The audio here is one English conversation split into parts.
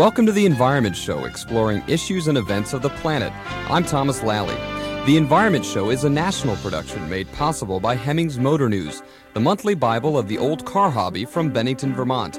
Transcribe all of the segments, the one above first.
Welcome to The Environment Show, exploring issues and events of the planet. I'm Thomas Lally. The Environment Show is a national production made possible by Hemmings Motor News, the monthly Bible of the old car hobby from Bennington, Vermont.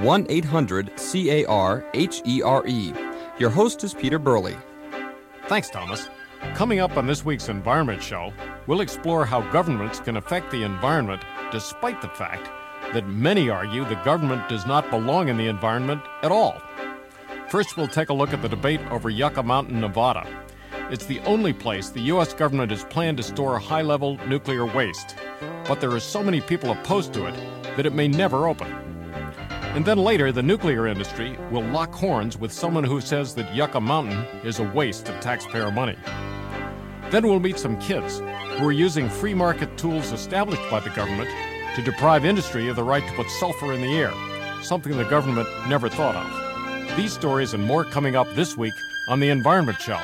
1-800-CAR-HERE. Your host is Peter Burley. Thanks, Thomas. Coming up on this week's Environment Show, we'll explore how governments can affect the environment despite the fact that many argue the government does not belong in the environment at all. First, we'll take a look at the debate over Yucca Mountain, Nevada. It's the only place the U.S. government has planned to store high-level nuclear waste, but there are so many people opposed to it that it may never open. And then later, the nuclear industry will lock horns with someone who says that Yucca Mountain is a waste of taxpayer money. Then we'll meet some kids who are using free market tools established by the government to deprive industry of the right to put sulfur in the air, something the government never thought of. These stories and more coming up this week on The Environment Show.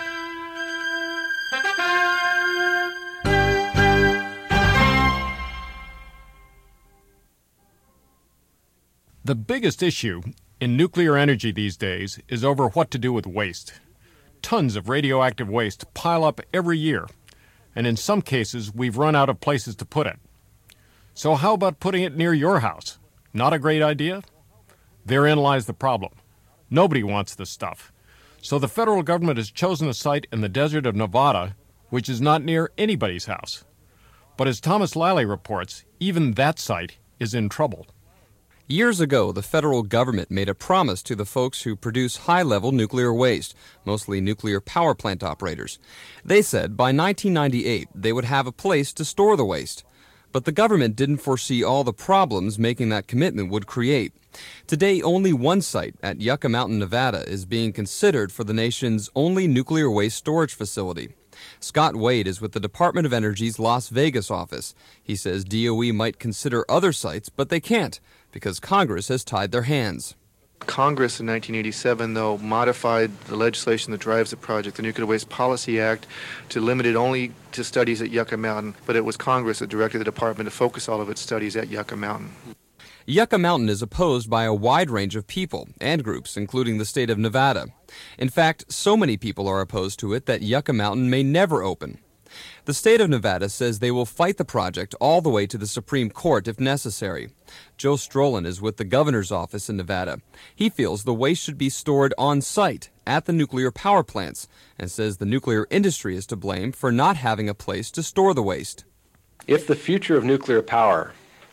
The biggest issue in nuclear energy these days is over what to do with waste. Tons of radioactive waste pile up every year, and in some cases we've run out of places to put it. So how about putting it near your house? Not a great idea? Therein lies the problem. Nobody wants this stuff. So the federal government has chosen a site in the desert of Nevada, which is not near anybody's house. But as Thomas Lally reports, even that site is in trouble. Years ago, the federal government made a promise to the folks who produce high-level nuclear waste, mostly nuclear power plant operators. They said by 1998 they would have a place to store the waste. But the government didn't foresee all the problems making that commitment would create. Today, only one site at Yucca Mountain, Nevada, is being considered for the nation's only nuclear waste storage facility. Scott Wade is with the Department of Energy's Las Vegas office. He says DOE might consider other sites, but they can't, because Congress has tied their hands. Congress in 1987, though, modified the legislation that drives the project, the Nuclear Waste Policy Act, to limit it only to studies at Yucca Mountain, but it was Congress that directed the department to focus all of its studies at Yucca Mountain. Yucca Mountain is opposed by a wide range of people and groups, including the state of Nevada. In fact, so many people are opposed to it that Yucca Mountain may never open. The state of Nevada says they will fight the project all the way to the Supreme Court if necessary. Joe Strolin is with the governor's office in Nevada. He feels the waste should be stored on site at the nuclear power plants and says the nuclear industry is to blame for not having a place to store the waste. If the future of nuclear power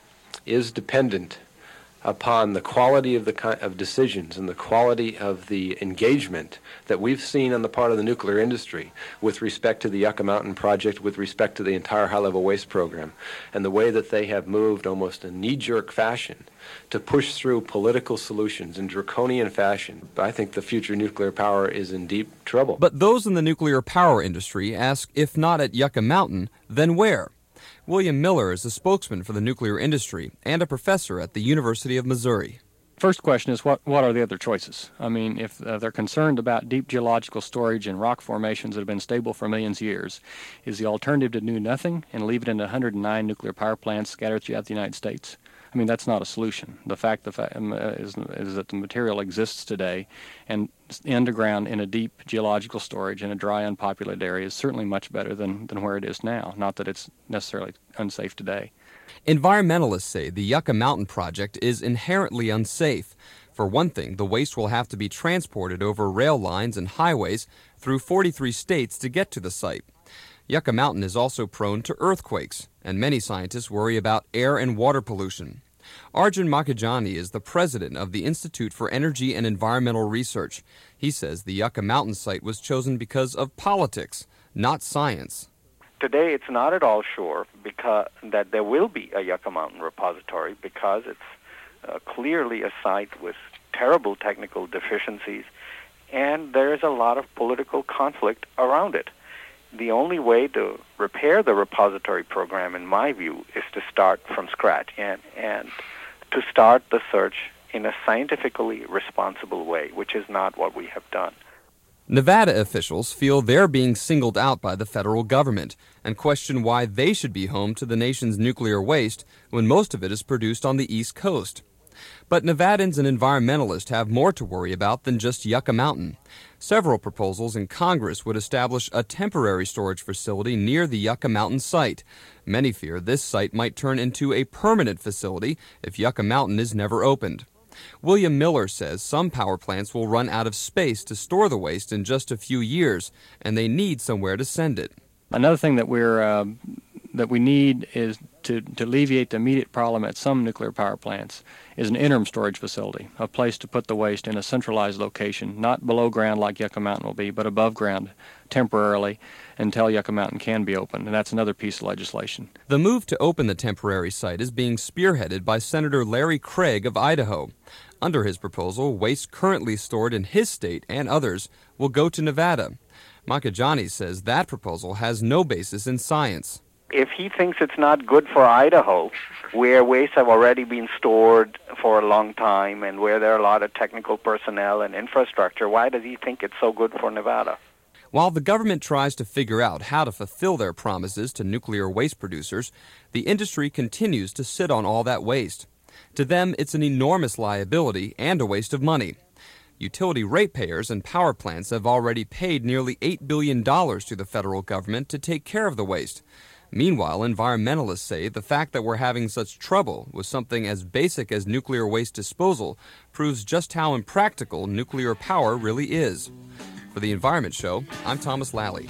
is dependent upon the quality of decisions and the quality of the engagement that we've seen on the part of the nuclear industry with respect to the Yucca Mountain project, with respect to the entire high-level waste program, and the way that they have moved almost in knee-jerk fashion to push through political solutions in draconian fashion, I think the future nuclear power is in deep trouble. But those in the nuclear power industry ask, if not at Yucca Mountain, then where? William Miller is a spokesman for the nuclear industry and a professor at the University of Missouri. First question is, what are the other choices? I mean, if they're concerned about deep geological storage in rock formations that have been stable for millions of years, is the alternative to do nothing and leave it in 109 nuclear power plants scattered throughout the United States? I mean, that's not a solution. The fact is that the material exists today, and underground in a deep geological storage in a dry, unpopulated area is certainly much better than where it is now. Not that it's necessarily unsafe today. Environmentalists say the Yucca Mountain project is inherently unsafe. For one thing, the waste will have to be transported over rail lines and highways through 43 states to get to the site. Yucca Mountain is also prone to earthquakes, and many scientists worry about air and water pollution. Arjun Makhijani is the president of the Institute for Energy and Environmental Research. He says the Yucca Mountain site was chosen because of politics, not science. Today, it's not at all sure that there will be a Yucca Mountain repository because it's clearly a site with terrible technical deficiencies, and there is a lot of political conflict around it. The only way to repair the repository program, in my view, is to start from scratch and to start the search in a scientifically responsible way, which is not what we have done. Nevada officials feel they're being singled out by the federal government and question why they should be home to the nation's nuclear waste when most of it is produced on the East Coast. But Nevadans and environmentalists have more to worry about than just Yucca Mountain. Several proposals in Congress would establish a temporary storage facility near the Yucca Mountain site. Many fear this site might turn into a permanent facility if Yucca Mountain is never opened. William Miller says some power plants will run out of space to store the waste in just a few years, and they need somewhere to send it. Another thing that we need is to alleviate the immediate problem at some nuclear power plants is an interim storage facility, a place to put the waste in a centralized location, not below ground like Yucca Mountain will be, but above ground temporarily until Yucca Mountain can be opened, and that's another piece of legislation. The move to open the temporary site is being spearheaded by Senator Larry Craig of Idaho. Under his proposal, waste currently stored in his state and others will go to Nevada. Makajani says that proposal has no basis in science. If he thinks it's not good for Idaho, where wastes have already been stored for a long time and where there are a lot of technical personnel and infrastructure, why does he think it's so good for Nevada? While the government tries to figure out how to fulfill their promises to nuclear waste producers, the industry continues to sit on all that waste. To them, it's an enormous liability and a waste of money. Utility ratepayers and power plants have already paid nearly $8 billion to the federal government to take care of the waste. Meanwhile, environmentalists say the fact that we're having such trouble with something as basic as nuclear waste disposal proves just how impractical nuclear power really is. For the Environment Show, I'm Thomas Lally.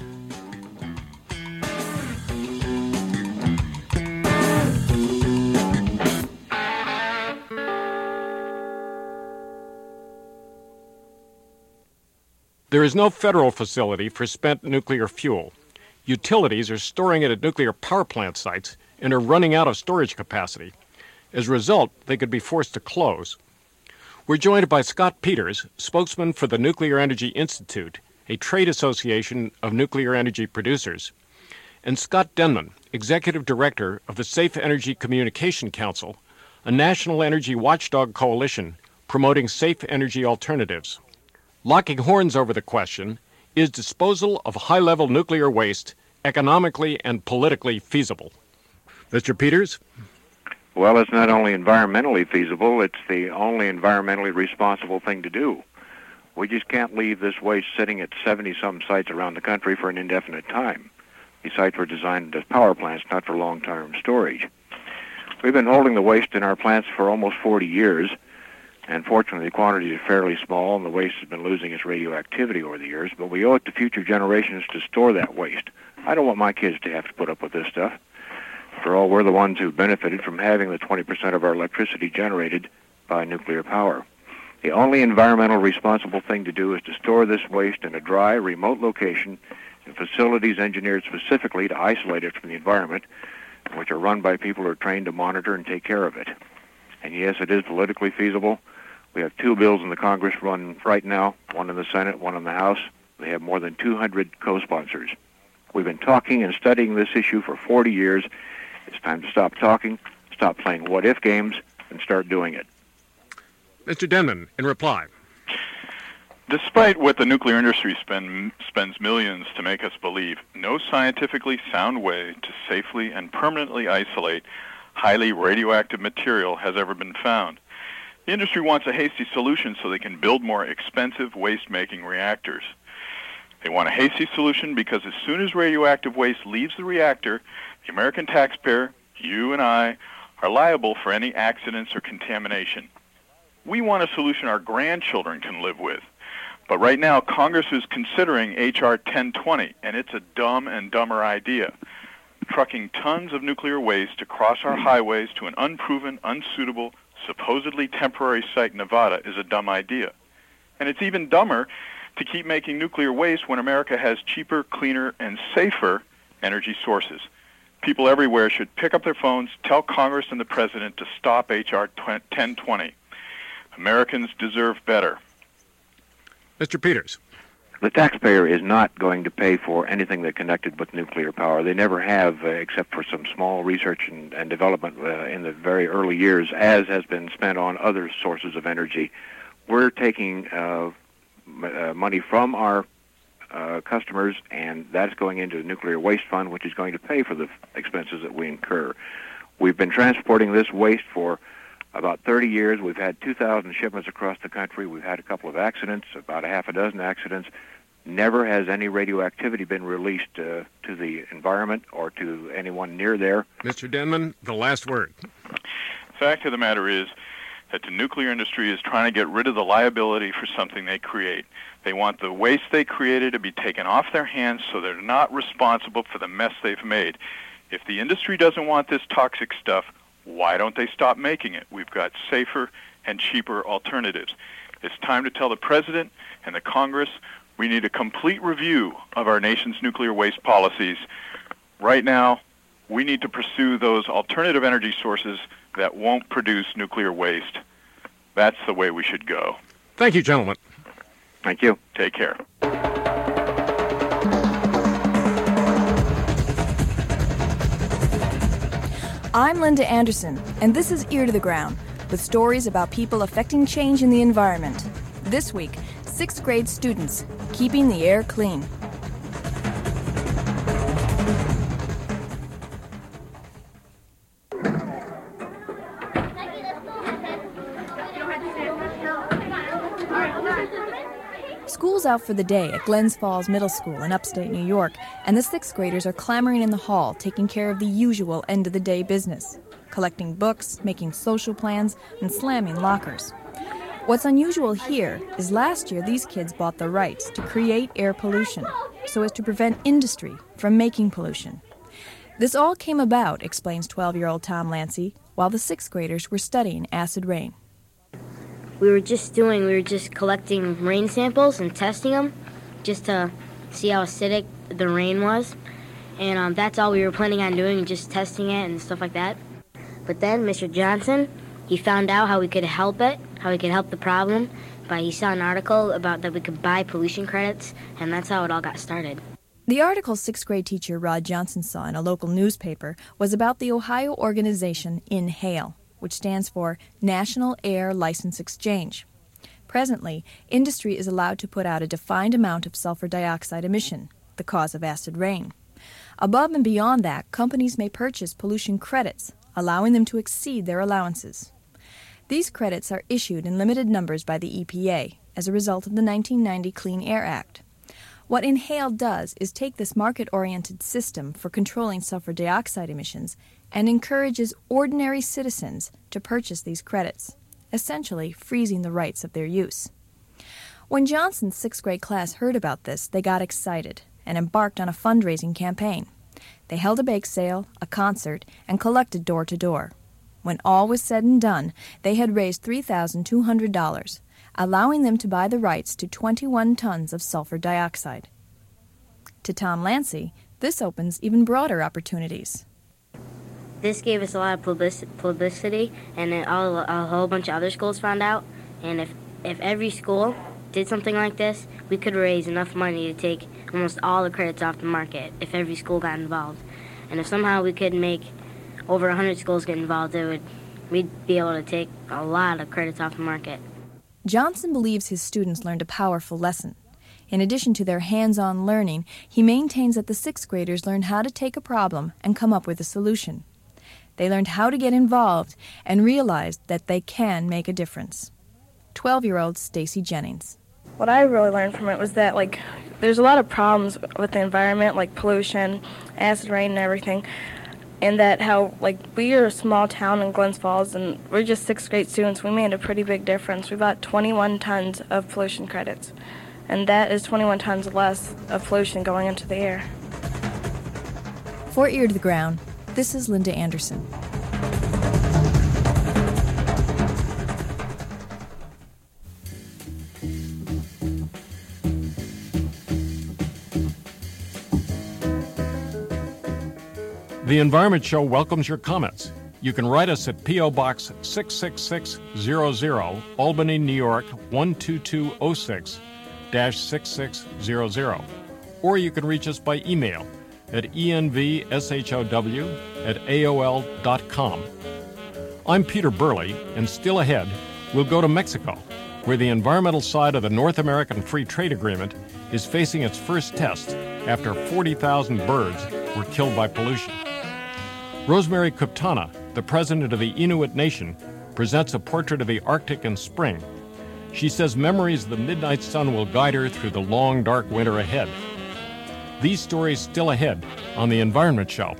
There is no federal facility for spent nuclear fuel. Utilities are storing it at nuclear power plant sites and are running out of storage capacity. As a result, they could be forced to close. We're joined by Scott Peters, spokesman for the Nuclear Energy Institute, a trade association of nuclear energy producers, and Scott Denman, executive director of the Safe Energy Communication Council, a national energy watchdog coalition promoting safe energy alternatives. Locking horns over the question, is disposal of high-level nuclear waste economically and politically feasible? Mr. Peters? Well, it's not only environmentally feasible, it's the only environmentally responsible thing to do. We just can't leave this waste sitting at 70-some sites around the country for an indefinite time. These sites were designed as power plants, not for long-term storage. We've been holding the waste in our plants for almost 40 years, and fortunately the quantities are fairly small and the waste has been losing its radioactivity over the years, but we owe it to future generations to store that waste. I don't want my kids to have to put up with this stuff. After all, we're the ones who benefited from having the 20% of our electricity generated by nuclear power. The only environmental responsible thing to do is to store this waste in a dry, remote location in facilities engineered specifically to isolate it from the environment, which are run by people who are trained to monitor and take care of it. And yes, it is politically feasible. We have 2 bills in the Congress run right now, one in the Senate, one in the House. They have more than 200 co-sponsors. We've been talking and studying this issue for 40 years. It's time to stop talking, stop playing what-if games, and start doing it. Mr. Denman, in reply. Despite what the nuclear industry spends millions to make us believe, no scientifically sound way to safely and permanently isolate highly radioactive material has ever been found. The industry wants a hasty solution so they can build more expensive waste-making reactors. They want a hasty solution because as soon as radioactive waste leaves the reactor, the American taxpayer, you and I, are liable for any accidents or contamination. We want a solution our grandchildren can live with. But right now, Congress is considering H.R. 1020, and it's a dumb and dumber idea. Trucking tons of nuclear waste across our highways to an unproven, unsuitable, supposedly temporary site in Nevada is a dumb idea. And it's even dumber to keep making nuclear waste when America has cheaper, cleaner, and safer energy sources. People everywhere should pick up their phones, tell Congress and the President to stop H.R. 1020. Americans deserve better. Mr. Peters. The taxpayer is not going to pay for anything that connected with nuclear power. They never have, except for some small research and development in the very early years, as has been spent on other sources of energy. We're taking money from our customers, and that's going into the Nuclear Waste Fund, which is going to pay for the expenses that we incur. We've been transporting this waste for About 30 years, we've had 2,000 shipments across the country. We've had a couple of accidents, about a half a dozen accidents. Never has any radioactivity been released to the environment or to anyone near there. Mr. Denman, the last word. Fact of the matter is that the nuclear industry is trying to get rid of the liability for something they create. They want the waste they created to be taken off their hands so they're not responsible for the mess they've made. If the industry doesn't want this toxic stuff, why don't they stop making it? We've got safer and cheaper alternatives. It's time to tell the President and the Congress we need a complete review of our nation's nuclear waste policies. Right now, we need to pursue those alternative energy sources that won't produce nuclear waste. That's the way we should go. Thank you, gentlemen. Thank you. Take care. I'm Linda Anderson, and this is Ear to the Ground, with stories about people affecting change in the environment. This week, 6th grade students keeping the air clean. School's out for the day at Glens Falls Middle School in upstate New York, and the 6th graders are clamoring in the hall, taking care of the usual end-of-the-day business, collecting books, making social plans, and slamming lockers. What's unusual here is last year these kids bought the rights to create air pollution so as to prevent industry from making pollution. This all came about, explains 12-year-old Tom Lancy, while the 6th graders were studying acid rain. We were just collecting rain samples and testing them just to see how acidic the rain was. And that's all we were planning on doing, just testing it and stuff like that. But then Mr. Johnson, he found out how we could help it, how we could help the problem. He saw an article about that we could buy pollution credits, and that's how it all got started. The article 6th grade teacher Rod Johnson saw in a local newspaper was about the Ohio organization INHALE, which stands for National Air License Exchange. Presently, industry is allowed to put out a defined amount of sulfur dioxide emission, the cause of acid rain. Above and beyond that, companies may purchase pollution credits, allowing them to exceed their allowances. These credits are issued in limited numbers by the EPA as a result of the 1990 Clean Air Act. What INHALE does is take this market-oriented system for controlling sulfur dioxide emissions and encourages ordinary citizens to purchase these credits, essentially freezing the rights of their use. When Johnson's 6th grade class heard about this, they got excited and embarked on a fundraising campaign. They held a bake sale, a concert, and collected door-to-door. When all was said and done, they had raised $3,200, allowing them to buy the rights to 21 tons of sulfur dioxide. To Tom Lancy, this opens even broader opportunities. This gave us a lot of publicity, and then a whole bunch of other schools found out. And if every school did something like this, we could raise enough money to take almost all the credits off the market if every school got involved. And if somehow we could make over 100 schools get involved, we'd be able to take a lot of credits off the market. Johnson believes his students learned a powerful lesson. In addition to their hands-on learning, he maintains that the 6th graders learned how to take a problem and come up with a solution. They learned how to get involved and realized that they can make a difference. 12-year-old Stacy Jennings. What I really learned from it was that, there's a lot of problems with the environment, like pollution, acid rain, and everything. And that how, we are a small town in Glens Falls, and we're just 6th grade students. We made a pretty big difference. We bought 21 tons of pollution credits. And that is 21 tons less of pollution going into the air. For Ear to the Ground, this is Linda Anderson. The Environment Show welcomes your comments. You can write us at P.O. Box 66600, Albany, New York 12206-6600. Or you can reach us by email at envshow@aol.com. I'm Peter Burley, and still ahead, we'll go to Mexico, where the environmental side of the North American Free Trade Agreement is facing its first test after 40,000 birds were killed by pollution. Rosemary Kuptana, the president of the Inuit Nation, presents a portrait of the Arctic in spring. She says memories of the midnight sun will guide her through the long, dark winter ahead. These stories still ahead on The Environment Show.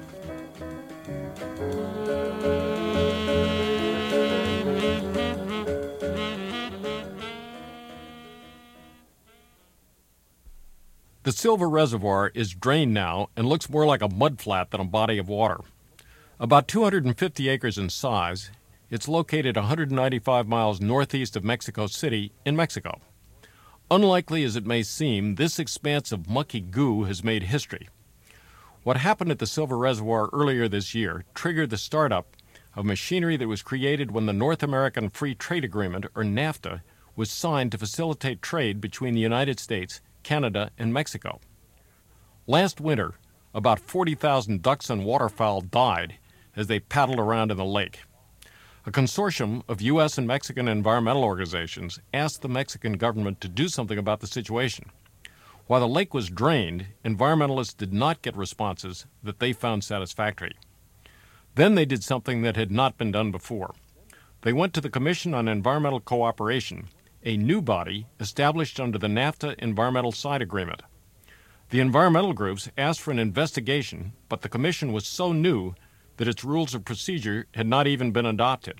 The Silver Reservoir is drained now and looks more like a mudflat than a body of water. About 250 acres in size, it's located 195 miles northeast of Mexico City in Mexico. Unlikely as it may seem, this expanse of mucky goo has made history. What happened at the Silver Reservoir earlier this year triggered the startup of machinery that was created when the North American Free Trade Agreement, or NAFTA, was signed to facilitate trade between the United States, Canada, and Mexico. Last winter, about 40,000 ducks and waterfowl died as they paddled around in the lake. A consortium of U.S. and Mexican environmental organizations asked the Mexican government to do something about the situation. While the lake was drained, environmentalists did not get responses that they found satisfactory. Then they did something that had not been done before. They went to the Commission on Environmental Cooperation, a new body established under the NAFTA Environmental Side Agreement. The environmental groups asked for an investigation, but the commission was so new that its rules of procedure had not even been adopted.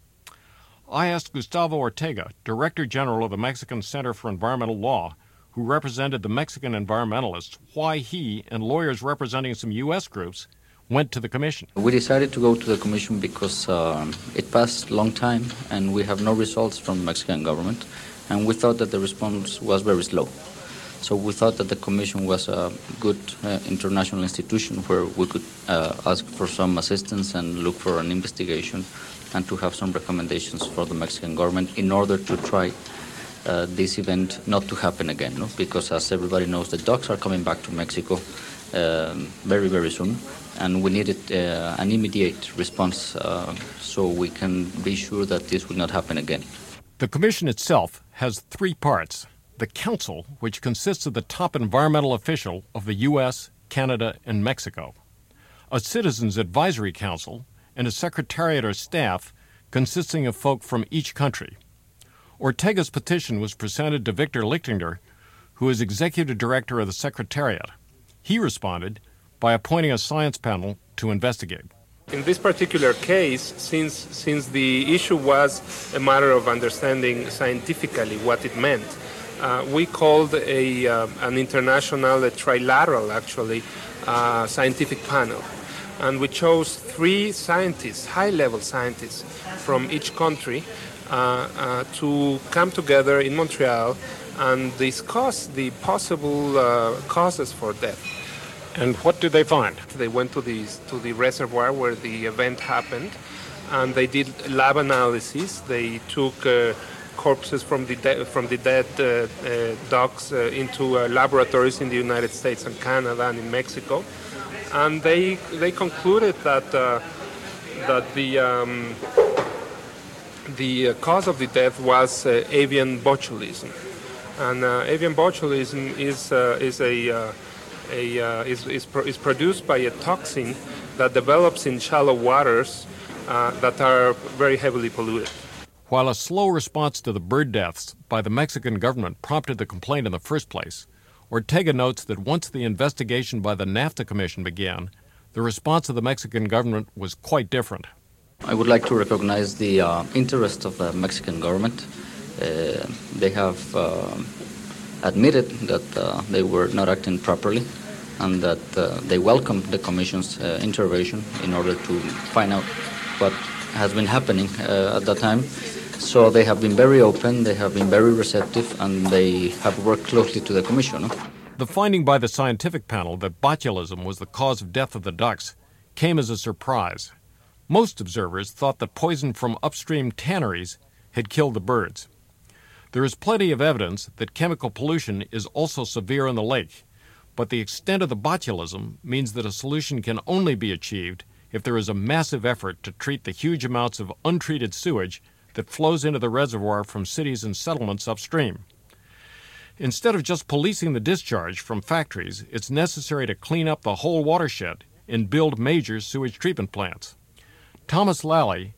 I asked Gustavo Ortega, Director General of the Mexican Center for Environmental Law, who represented the Mexican environmentalists, why he and lawyers representing some U.S. groups went to the commission. We decided to go to the commission because it passed a long time and we have no results from the Mexican government, and we thought that the response was very slow. So we thought that the commission was a good international institution where we could ask for some assistance and look for an investigation and to have some recommendations for the Mexican government in order to try this event not to happen again, no? Because as everybody knows, the ducks are coming back to Mexico very, very soon, and we needed an immediate response so we can be sure that this will not happen again. The commission itself has three parts. The Council, which consists of the top environmental official of the U.S., Canada, and Mexico. A Citizens Advisory Council, and a secretariat or staff consisting of folk from each country. Ortega's petition was presented to Victor Lichtinger, who is executive director of the secretariat. He responded by appointing a science panel to investigate. In this particular case, since the issue was a matter of understanding scientifically what it meant, we called an international, a trilateral actually, scientific panel. And we chose three scientists, high-level scientists from each country to come together in Montreal and discuss the possible causes for death. And what did they find? They went to the reservoir where the event happened, and they did lab analysis. They took corpses from the dead dogs into laboratories in the United States and Canada and in Mexico, and they concluded that the cause of the death was avian botulism, and avian botulism is produced by a toxin that develops in shallow waters that are very heavily polluted. While a slow response to the bird deaths by the Mexican government prompted the complaint in the first place, Ortega notes that once the investigation by the NAFTA Commission began, the response of the Mexican government was quite different. I would like to recognize the interest of the Mexican government. They have admitted that they were not acting properly and that they welcomed the Commission's intervention in order to find out what has been happening at that time. So they have been very open, they have been very receptive, and they have worked closely to the Commission. The finding by the scientific panel that botulism was the cause of death of the ducks came as a surprise. Most observers thought that poison from upstream tanneries had killed the birds. There is plenty of evidence that chemical pollution is also severe in the lake, but the extent of the botulism means that a solution can only be achieved if there is a massive effort to treat the huge amounts of untreated sewage that flows into the reservoir from cities and settlements upstream. Instead of just policing the discharge from factories, it's necessary to clean up the whole watershed and build major sewage treatment plants. Thomas Lally,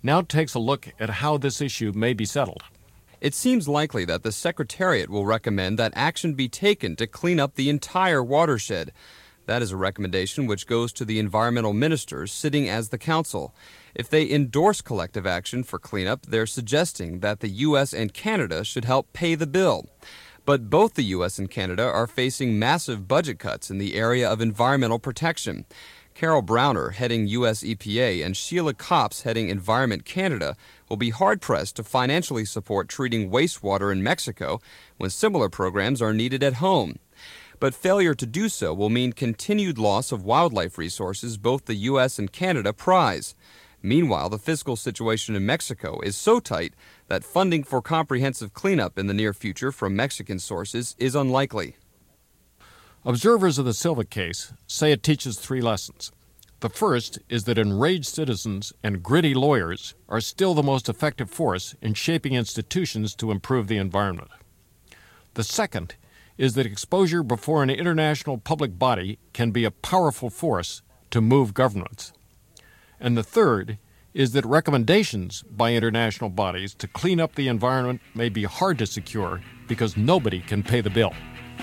now takes a look at how this issue may be settled. It seems likely that the Secretariat will recommend that action be taken to clean up the entire watershed. That is a recommendation which goes to the environmental ministers sitting as the council. If they endorse collective action for cleanup, they're suggesting that the U.S. and Canada should help pay the bill. But both the U.S. and Canada are facing massive budget cuts in the area of environmental protection. Carol Browner, heading U.S. EPA, and Sheila Copps, heading Environment Canada, will be hard-pressed to financially support treating wastewater in Mexico when similar programs are needed at home. But failure to do so will mean continued loss of wildlife resources both the U.S. and Canada prize. Meanwhile, the fiscal situation in Mexico is so tight that funding for comprehensive cleanup in the near future from Mexican sources is unlikely. Observers of the Silva case say it teaches 3 lessons. The first is that enraged citizens and gritty lawyers are still the most effective force in shaping institutions to improve the environment. The second is that exposure before an international public body can be a powerful force to move governments. And the third is that recommendations by international bodies to clean up the environment may be hard to secure because nobody can pay the bill.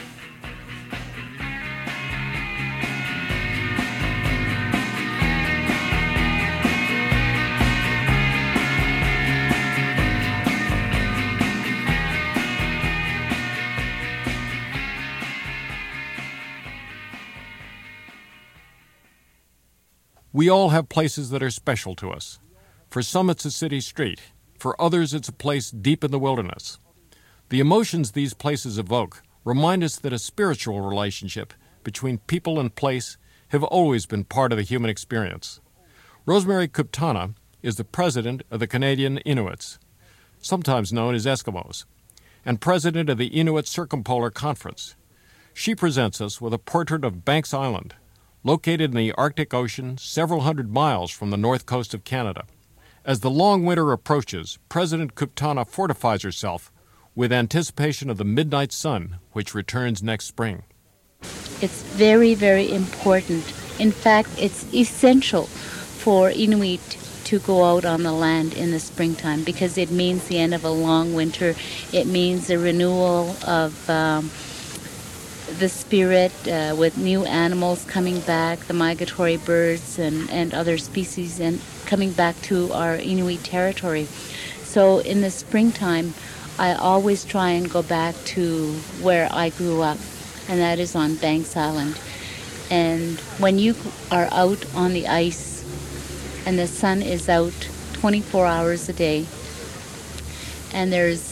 We all have places that are special to us. For some, it's a city street. For others, it's a place deep in the wilderness. The emotions these places evoke remind us that a spiritual relationship between people and place have always been part of the human experience. Rosemary Kuptana is the president of the Canadian Inuits, sometimes known as Eskimos, and president of the Inuit Circumpolar Conference. She presents us with a portrait of Banks Island, located in the Arctic Ocean several hundred miles from the north coast of Canada. As the long winter approaches, President Kuptana fortifies herself with anticipation of the midnight sun, which returns next spring. It's very, very important. In fact, it's essential for Inuit to go out on the land in the springtime because it means the end of a long winter. It means the renewal of the spirit with new animals coming back, the migratory birds and other species, and coming back to our Inuit territory. So in the springtime, I always try and go back to where I grew up, and that is on Banks Island. And when you are out on the ice and the sun is out 24 hours a day, and there's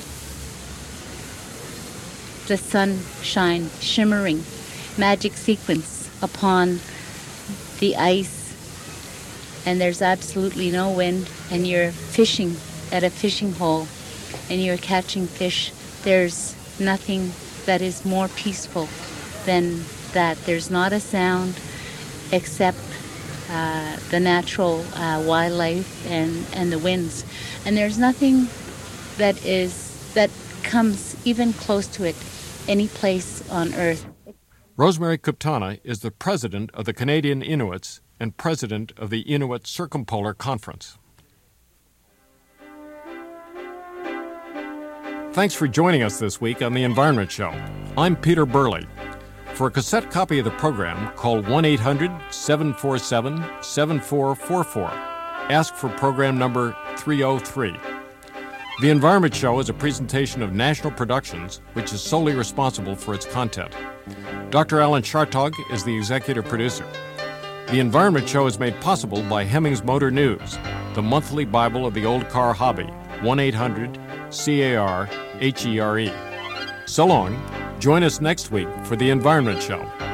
the sunshine shimmering, magic sequence upon the ice, and there's absolutely no wind, and you're fishing at a fishing hole and you're catching fish, there's nothing that is more peaceful than that. There's not a sound except the natural wildlife and the winds, and there's nothing that comes even close to it any place on earth. Rosemary Kuptana is the president of the Canadian Inuits and president of the Inuit Circumpolar Conference. Thanks for joining us this week on The Environment Show. I'm Peter Burley. For a cassette copy of the program, call 1-800-747-7444. Ask for program number 303. The Environment Show is a presentation of National Productions, which is solely responsible for its content. Dr. Alan Chartog is the executive producer. The Environment Show is made possible by Hemmings Motor News, the monthly Bible of the old car hobby, 1-800-CAR-HERE. So long. Join us next week for The Environment Show.